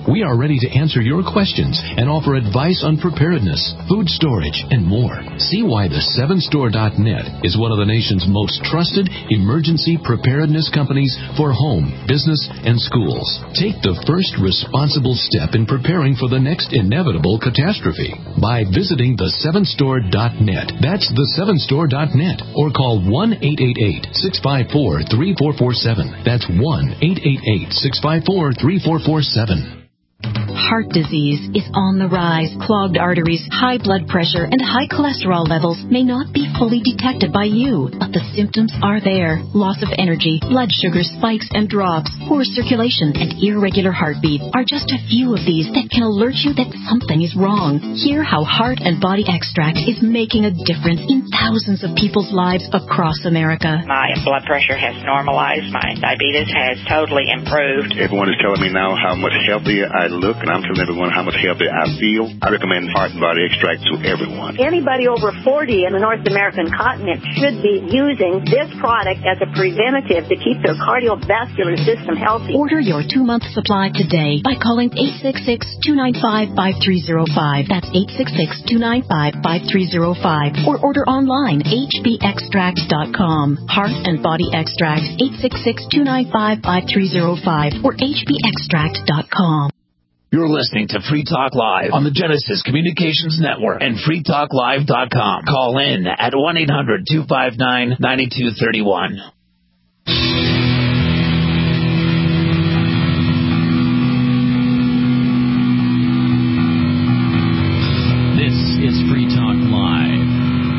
We are ready to answer your questions and offer advice on preparedness, food storage, and more. See why the seven store dot net is one of the nation's most trusted emergency preparedness companies for home, business, and schools. Take the first responsible step in preparing for the next inevitable catastrophe by visiting the seven store dot net. That's the seven store dot net. Or call one eight eight eight, six five four, three four four seven. That's one eight eight eight, six five four, three four four seven. Heart disease is on the rise. Clogged arteries, high blood pressure, and high cholesterol levels may not be fully detected by you, but the symptoms are there. Loss of energy, blood sugar spikes and drops, poor circulation, and irregular heartbeat are just a few of these that can alert you that something is wrong. Hear how Heart and Body Extract is making a difference in thousands of people's lives across America. My blood pressure has normalized. My diabetes has totally improved. Everyone is telling me now how much healthier I look, and I'm telling everyone how much healthier I feel. I recommend Heart and Body Extract to everyone. Anybody over forty in the North American continent should be using this product as a preventative to keep their cardiovascular system healthy. Order your two-month supply today by calling eight six six, two nine five, five three zero five. That's eight six six, two nine five, five three zero five. Or order online, h b extract dot com. Heart and Body Extract, eight six six, two nine five, five three zero five or h b extract dot com. You're listening to Free Talk Live on the Genesis Communications Network and free talk live dot com. Call in at one eight hundred, two five nine, nine two three one. This is Free Talk Live.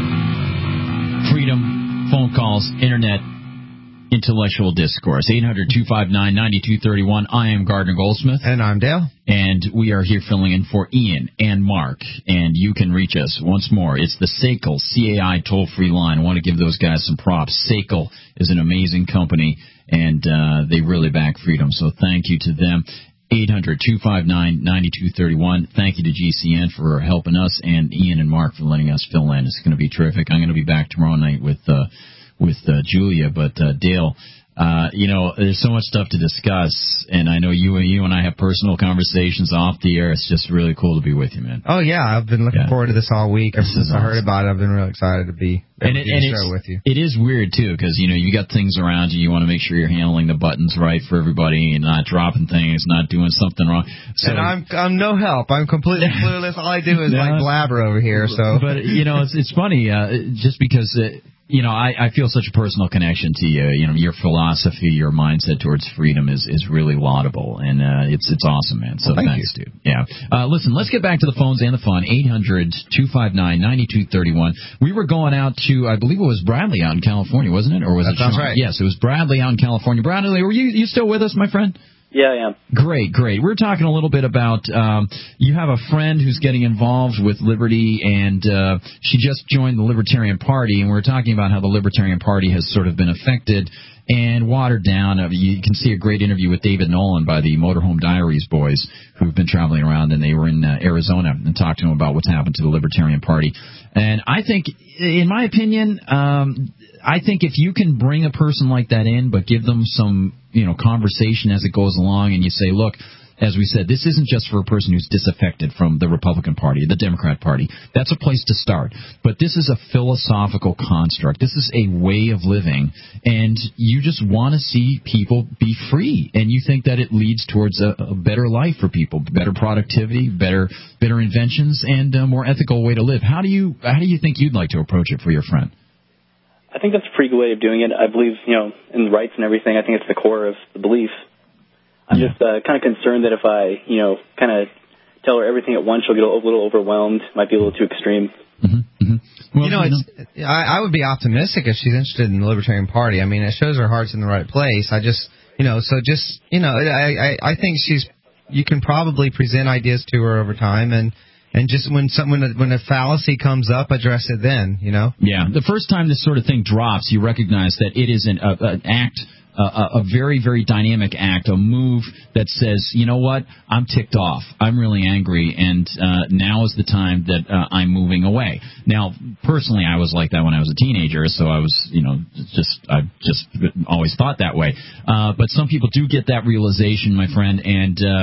Freedom, phone calls, internet, intellectual discourse. eight hundred, two five nine, nine two three one. I am Gardner Goldsmith. And I'm Dale. And we are here filling in for Ian and Mark. And you can reach us once more. It's the S A C L, C A I toll-free line. I want to give those guys some props. S A C L is an amazing company, and uh, they really back freedom. So thank you to them. eight hundred, two five nine, nine two three one. Thank you to G C N for helping us, and Ian and Mark for letting us fill in. It's going to be terrific. I'm going to be back tomorrow night with... Uh, with uh, Julia, but uh, Dale, uh, you know, there's so much stuff to discuss, and I know you and you and I have personal conversations off the air. It's just really cool to be with you, man. Oh yeah, I've been looking yeah. forward to this all week. Ever since I heard about it, I've been really excited to be and it, and show with you. It is weird too, because you know you got things around you. You want to make sure you're handling the buttons right for everybody, and not dropping things, not doing something wrong. So, and I'm I'm no help. I'm completely clueless. All I do is no, like blabber over here. So, but you know, it's it's funny uh, just because. It, You know, I, I feel such a personal connection to you. You know, your philosophy, your mindset towards freedom is, is really laudable, and uh, it's it's awesome, man. So well, thank thanks, you. dude. Yeah. Uh, listen, let's get back to the phones and the fun. eight hundred, two five nine, nine two three one. We were going out to, I believe it was Bradley out in California, wasn't it? Or was that it sounds Sean? right. Yes, it was Bradley out in California. Bradley, were you you still with us, my friend? Yeah, I am. Great, great. We're talking a little bit about um, you have a friend who's getting involved with Liberty, and uh, she just joined the Libertarian Party, and we're talking about how the Libertarian Party has sort of been affected and watered down. Uh, you can see a great interview with David Nolan by the Motorhome Diaries boys who've been traveling around, and they were in uh, Arizona and talked to him about what's happened to the Libertarian Party. And I think, in my opinion, um, I think if you can bring a person like that in, but give them some, you know, conversation as it goes along, and you say, look, as we said, this isn't just for a person who's disaffected from the Republican Party, the Democrat Party. That's a place to start. But this is a philosophical construct. This is a way of living, and you just want to see people be free, and you think that it leads towards a, a better life for people, better productivity, better better inventions, and a more ethical way to live. How do you how do you think you'd like to approach it for your friend? I think that's a pretty good way of doing it. I believe, you know, in the rights and everything. I think it's the core of the belief. I'm just uh, kind of concerned that if I, you know, kind of tell her everything at once, she'll get a little overwhelmed. Might be a little too extreme. Mm-hmm. Mm-hmm. Well, you know, it's, I, I would be optimistic if she's interested in the Libertarian Party. I mean, it shows her heart's in the right place. I just, you know, so just, you know, I, I, I think she's, you can probably present ideas to her over time, and And just when some, when, a, when a fallacy comes up, address it then, you know? Yeah. The first time this sort of thing drops, you recognize that it is an, uh, an act, uh, a very, very dynamic act, a move that says, you know what, I'm ticked off. I'm really angry, and uh, now is the time that uh, I'm moving away. Now, personally, I was like that when I was a teenager, so I was, you know, just, I just always thought that way. Uh, but some people do get that realization, my friend, and... Uh,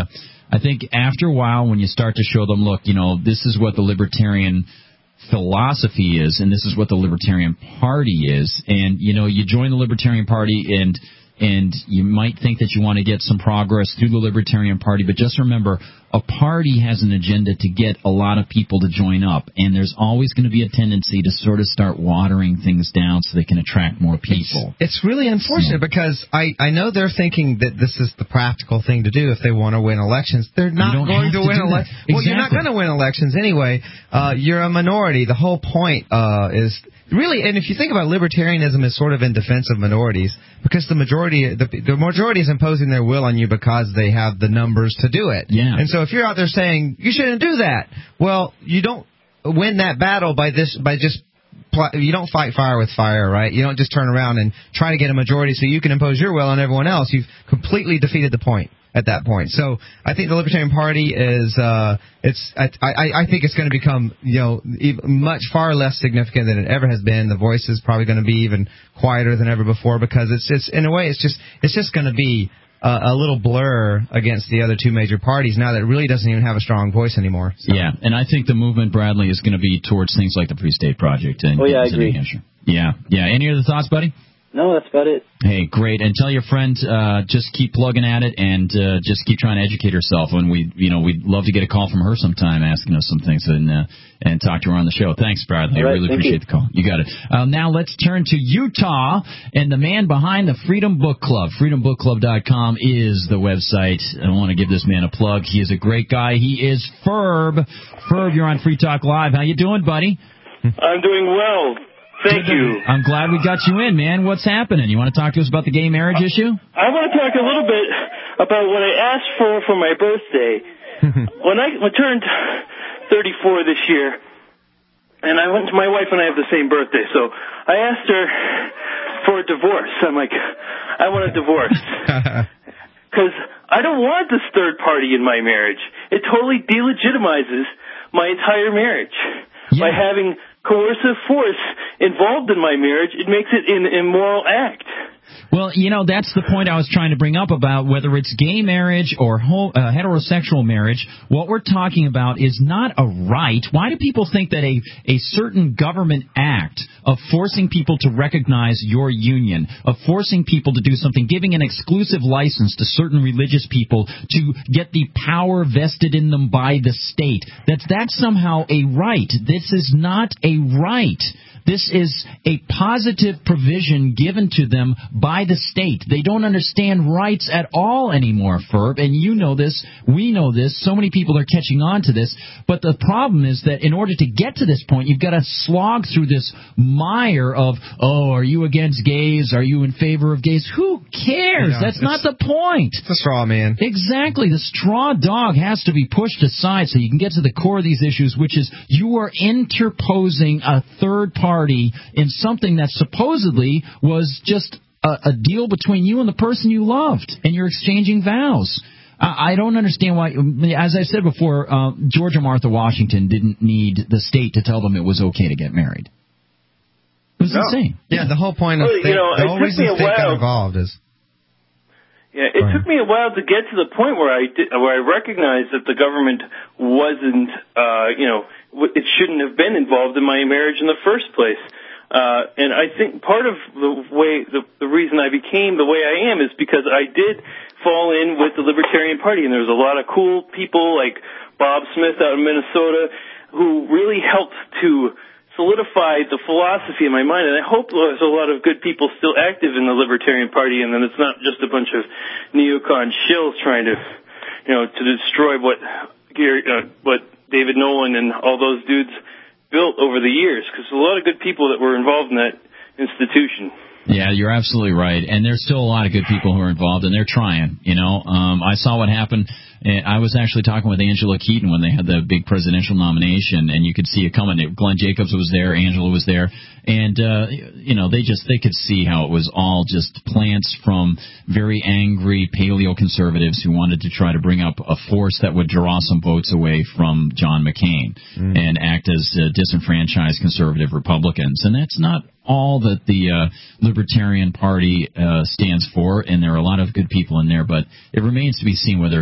I think after a while, when you start to show them, look, you know, this is what the libertarian philosophy is, and this is what the Libertarian Party is, and, you know, you join the Libertarian Party, and and you might think that you want to get some progress through the Libertarian Party, but just remember, a party has an agenda to get a lot of people to join up, and there's always going to be a tendency to sort of start watering things down so they can attract more people. It's, it's really unfortunate so, because I, I know they're thinking that this is the practical thing to do if they want to win elections. They're not going to, to win elections. Well, exactly. You're not going to win elections anyway. Uh, you're a minority. The whole point uh, is... Really, and if you think about libertarianism as sort of in defense of minorities, because the majority, the, the majority is imposing their will on you because they have the numbers to do it. Yeah. And so if you're out there saying you shouldn't do that, well, you don't win that battle by this by just you don't fight fire with fire, right? You don't just turn around and try to get a majority so you can impose your will on everyone else. You've completely defeated the point at that point. So I think the Libertarian Party is, uh, it's, I, I, I think it's going to become, you know, much far less significant than it ever has been. The voice is probably going to be even quieter than ever before because it's just, in a way, it's just, it's just going to be a, a little blur against the other two major parties now that it really doesn't even have a strong voice anymore. So. Yeah, and I think the movement, Bradley, is going to be towards things like the Free State Project. And, oh, yeah, I and agree. Yeah, yeah. Any other thoughts, buddy? No, that's about it. Hey, great. And tell your friend, uh, just keep plugging at it and uh, just keep trying to educate herself. And we, you know, we'd love to get a call from her sometime asking us some things and uh, and talk to her on the show. Thanks, Bradley. Right, I really appreciate you. the call. You got it. Uh, now let's turn to Utah and the man behind the Freedom Book Club. freedom book club dot com is the website. I want to give this man a plug. He is a great guy. He is Ferb. Ferb, you're on Free Talk Live. How you doing, buddy? I'm doing well. Thank you. I'm glad we got you in, man. What's happening? You want to talk to us about the gay marriage issue? I want to talk a little bit about what I asked for for my birthday. When I turned thirty-four this year, and I went to my wife and I have the same birthday, so I asked her for a divorce. I'm like, I want a divorce. Because I don't want this third party in my marriage. It totally delegitimizes my entire marriage. Yeah. By having coercive force involved in my marriage, it makes it an immoral act. Well, you know, that's the point I was trying to bring up about whether it's gay marriage or ho- uh, heterosexual marriage. What we're talking about is not a right. Why do people think that a, a certain government act of forcing people to recognize your union, of forcing people to do something, giving an exclusive license to certain religious people to get the power vested in them by the state, that that's somehow a right? This is not a right. This is a positive provision given to them by the state. They don't understand rights at all anymore, Ferb, and you know this, we know this, so many people are catching on to this, but the problem is that in order to get to this point, you've got to slog through this mire of, oh, are you against gays? Are you in favor of gays? Who cares? Yeah, That's not the point. It's a straw man. Exactly. The straw dog has to be pushed aside so you can get to the core of these issues, which is you are interposing a third party in something that supposedly was just a, a deal between you and the person you loved, and you're exchanging vows. I, I don't understand why, as I said before, uh, George and Martha Washington didn't need the state to tell them it was okay to get married. It was no. insane. Yeah, the whole point of well, state, you know, the whole reason state got involved is... Yeah, it took me a while to get to the point where I did, where I recognized that the government wasn't, uh, you know, it shouldn't have been involved in my marriage in the first place. Uh, and I think part of the way, the, the reason I became the way I am is because I did fall in with the Libertarian Party, and there was a lot of cool people like Bob Smith out in Minnesota who really helped to solidified the philosophy in my mind, and I hope there's a lot of good people still active in the Libertarian Party, and then it's not just a bunch of neocon shills trying to, you know, to destroy what Gary, uh, what David Nolan and all those dudes built over the years, because a lot of good people that were involved in that institution. Yeah, you're absolutely right, and there's still a lot of good people who are involved, and they're trying, you know. Um, I saw what happened. I was actually talking with Angela Keaton when they had the big presidential nomination, and you could see it coming. Glenn Jacobs was there, Angela was there, and, uh, you know, they just, they could see how it was all just plants from very angry paleo-conservatives who wanted to try to bring up a force that would draw some votes away from John McCain mm. and act as uh, disenfranchised conservative Republicans. And that's not all that the uh, Libertarian Party uh, stands for, and there are a lot of good people in there, but it remains to be seen whether it can be solved.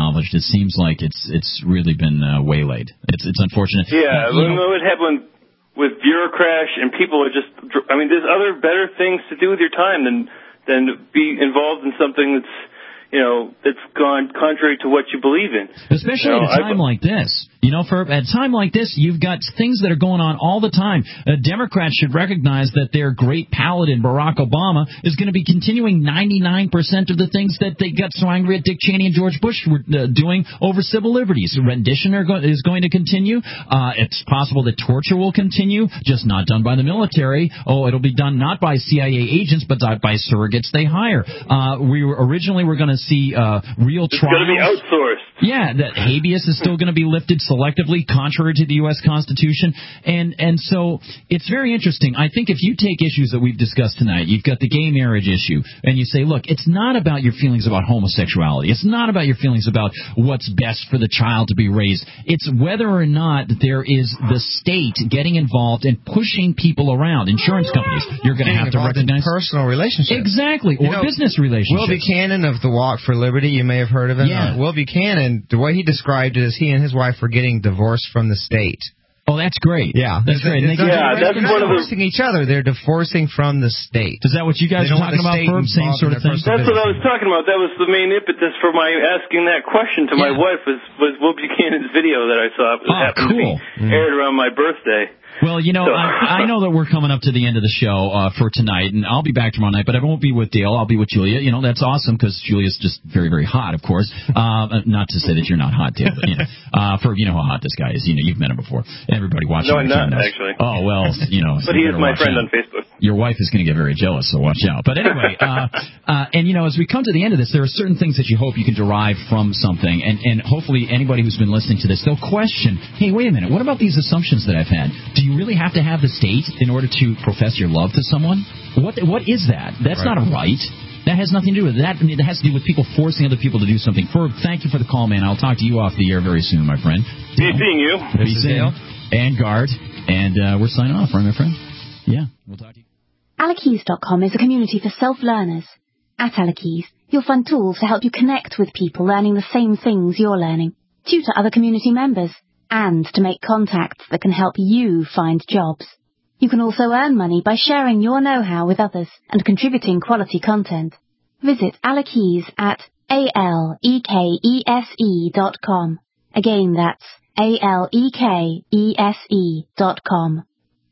salvaged. It seems like it's it's really been uh, waylaid. It's it's unfortunate. Yeah, uh, you know, what happened with Bureaucrash, and people are just, I mean, there's other better things to do with your time than than be involved in something that's, you know, that's gone contrary to what you believe in. Especially you know, at a time I, like this. You know, for at a time like this, you've got things that are going on all the time. Uh, Democrats should recognize that their great paladin, Barack Obama, is going to be continuing ninety-nine percent of the things that they got so angry at Dick Cheney and George Bush were uh, doing over civil liberties. Rendition are go- is going to continue. Uh, it's possible that torture will continue, just not done by the military. Oh, it'll be done not by C I A agents, but by surrogates they hire. Uh, we were originally were going to see uh, real it's trials. It's going to be outsourced. Yeah, that habeas is still going to be lifted selectively, contrary to the U S Constitution. And and so it's very interesting. I think if you take issues that we've discussed tonight, you've got the gay marriage issue, and you say, look, it's not about your feelings about homosexuality. It's not about your feelings about what's best for the child to be raised. It's whether or not there is the state getting involved and pushing people around. Insurance companies, you're going to have to recognize personal relationships. Exactly, or you know, business relationships. Will Buchanan of the Walk for Liberty, you may have heard of him. Yeah. Uh, Will Buchanan, the way he described it is he and his wife were getting divorced from the state. Oh, that's great. Yeah, that's great. It's, it's, yeah, they're that's not one of the divorcing each other. They're divorcing from the state. Is that what you guys are talking about, Ferb? Same sort of thing? That's what I was talking about. That was the main impetus for my asking that question to yeah. my wife was, was Will Buchanan's video that I saw. It oh, happened cool. to be aired around my birthday. Well, you know, so. I, I know that we're coming up to the end of the show uh, for tonight, and I'll be back tomorrow night, but I won't be with Dale. I'll be with Julia. You know, that's awesome because Julia's just very, very hot, of course. Uh, not to say that you're not hot, Dale, but, you know, uh, for, you know how hot this guy is. You know, you've met him before. Everybody watching. No, I'm not, knows. actually. Oh, well, you know. But so he is my friend out. on Facebook. Your wife is going to get very jealous, so watch out. But anyway, uh, uh, and, you know, as we come to the end of this, there are certain things that you hope you can derive from something, and, and hopefully anybody who's been listening to this, they'll question, hey, wait a minute, what about these assumptions that I've had? Do you really have to have the state in order to profess your love to someone? What What is that? That's right. not a right. That has nothing to do with that. I mean, it has to do with people forcing other people to do something. Ferb, thank you for the call, man. I'll talk to you off the air very soon, my friend. Be seeing you. Be seeing and Guard. And uh, we're signing off, right, my friend? Yeah, we'll talk to you. Alekeys dot com is a community for self-learners. At Alekeys, you'll find tools to help you connect with people learning the same things you're learning, tutor other community members, and to make contacts that can help you find jobs. You can also earn money by sharing your know-how with others and contributing quality content. Visit Alekeys at A L E K E S E dot com. Again, that's A L E K E S E dot com.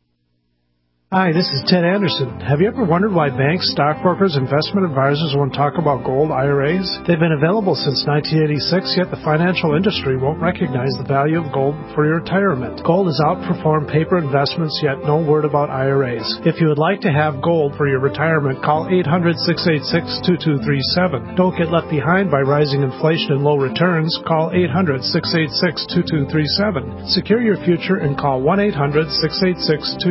Hi, this is Ted Anderson. Have you ever wondered why banks, stockbrokers, investment advisors won't talk about gold I R As? They've been available since nineteen eighty-six, yet the financial industry won't recognize the value of gold for your retirement. Gold has outperformed paper investments, yet no word about I R As. If you would like to have gold for your retirement, call eight hundred, six eight six, two two three seven. Don't get left behind by rising inflation and low returns. Call eight hundred, six eight six, two two three seven. Secure your future and call one eight hundred, six eight six, two two three seven.